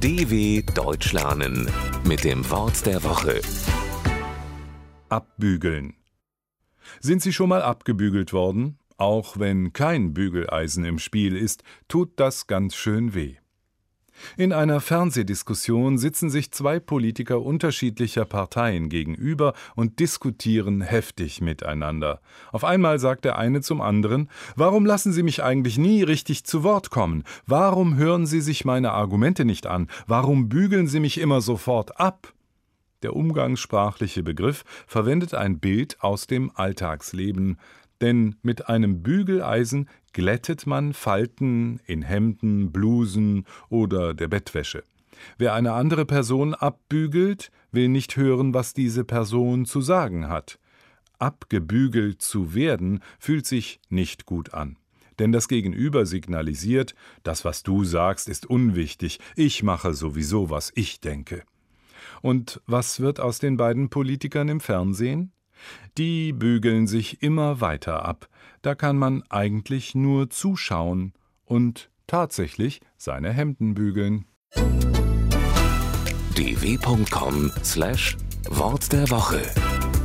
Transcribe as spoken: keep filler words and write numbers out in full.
D W Deutsch lernen mit dem Wort der Woche. Abbügeln. Sind Sie schon mal abgebügelt worden? Auch wenn kein Bügeleisen im Spiel ist, tut das ganz schön weh. In einer Fernsehdiskussion sitzen sich zwei Politiker unterschiedlicher Parteien gegenüber und diskutieren heftig miteinander. Auf einmal sagt der eine zum anderen: Warum lassen Sie mich eigentlich nie richtig zu Wort kommen? Warum hören Sie sich meine Argumente nicht an? Warum bügeln Sie mich immer sofort ab? Der umgangssprachliche Begriff verwendet ein Bild aus dem Alltagsleben, denn mit einem Bügeleisen glättet man Falten in Hemden, Blusen oder der Bettwäsche. Wer eine andere Person abbügelt, will nicht hören, was diese Person zu sagen hat. Abgebügelt zu werden, fühlt sich nicht gut an. Denn das Gegenüber signalisiert: Das, was du sagst, ist unwichtig, ich mache sowieso, was ich denke. Und was wird aus den beiden Politikern im Fernsehen? Die bügeln sich immer weiter ab. Da kann man eigentlich nur zuschauen und tatsächlich seine Hemden bügeln. d w punkt com slash Wort der Woche